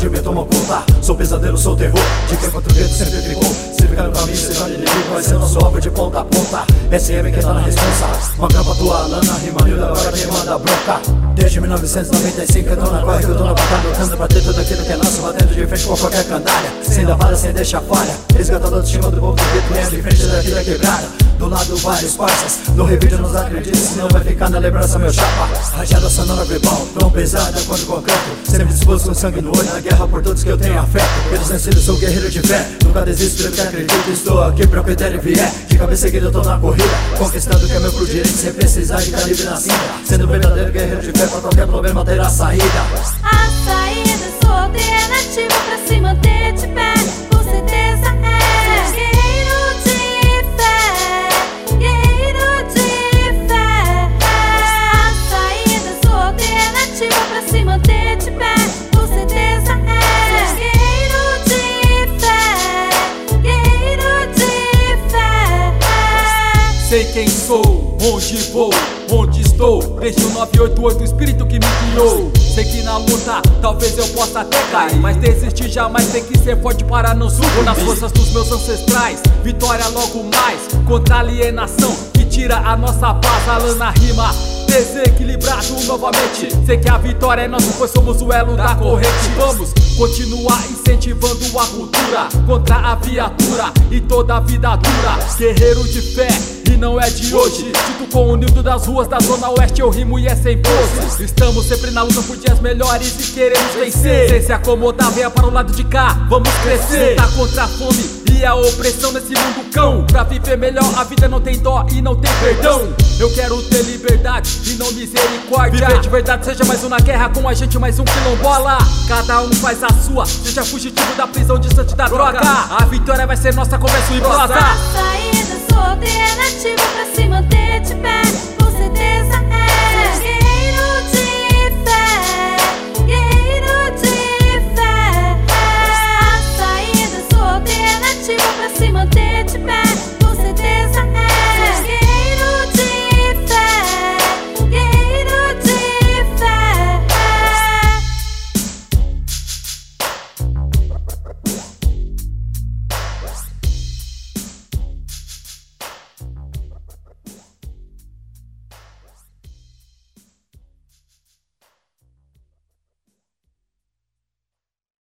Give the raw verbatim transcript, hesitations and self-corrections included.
de mim tomam conta. Sou pesadelo, sou terror, de quem contra o vento sempre ficou. Se ficar no caminho, seja de inimigo, vai ser nosso alvo de ponta a ponta. S M que tá na responsa, uma grampa tua lana, rima miúda, agora quem manda bronca. Desde mil novecentos e noventa e cinco eu tô na corre, que eu tô na batalha, lutando pra ter tudo aquilo que é nosso, batendo de frente com qualquer canalha. Sem dar vara, sem deixar falha, resgatando a autoestima do povo que tu lembra, em frente da vida quebrada. Do lado vários parças, no revídeo nos acredita, senão vai ficar na lembrança meu chapa. Rajada sonora verbal, tão pesada quanto concreto, sempre disposto com sangue no olho, na guerra por todos que eu tenho afeto. Pelos vencidos sou guerreiro de fé, nunca desisto do que acredito, estou aqui pra o que der e vier. De cabeça erguida eu tô na corrida, conquistando o que é meu por direito, sem precisar de calibre na cinta. Sendo verdadeiro guerreiro de fé, pra qualquer problema terá saída. A saída é sua alternativa pra se manter de pé, com certeza é guerreiro de fé, guerreiro de fé. A saída é sua alternativa pra se manter de pé, com certeza é guerreiro de fé, guerreiro de fé. Sei quem sou, onde vou, onde estou, desde o nove oito oito, o espírito que me guiou. Sei que na luta talvez eu possa até cair, mas desistir jamais, tem que ser forte para não sucumbir. Vou nas forças dos meus ancestrais, vitória logo mais, contra a alienação que tira a nossa paz. Alana na rima, desequilibrado novamente. Sei que a vitória é nossa, pois somos o elo da corrente. Vamos continuar incentivando a cultura contra a viatura e toda a vida dura. Guerreiro de fé, e não é de hoje, dito com o Nildo das ruas da zona oeste, eu rimo e é sem pose. Estamos sempre na luta por dias melhores e queremos vencer. Sem se acomodar, venha para o lado de cá, vamos crescer. Lutar contra a fome e a opressão nesse mundo cão. Pra viver melhor, a vida não tem dó e não tem perdão. Eu quero ter liberdade e não misericórdia. Viver de verdade, seja mais um na guerra com a gente, mais um quilombola. Cada um faz a sua, seja fugitivo da prisão, distante da droga. A vitória vai ser nossa, conversa e prosa. A saída é sua alternativa pra se manter de pé, com certeza é guerreiro de fé, guerreiro de fé. A saída é sua alternativa pra se manter de pé,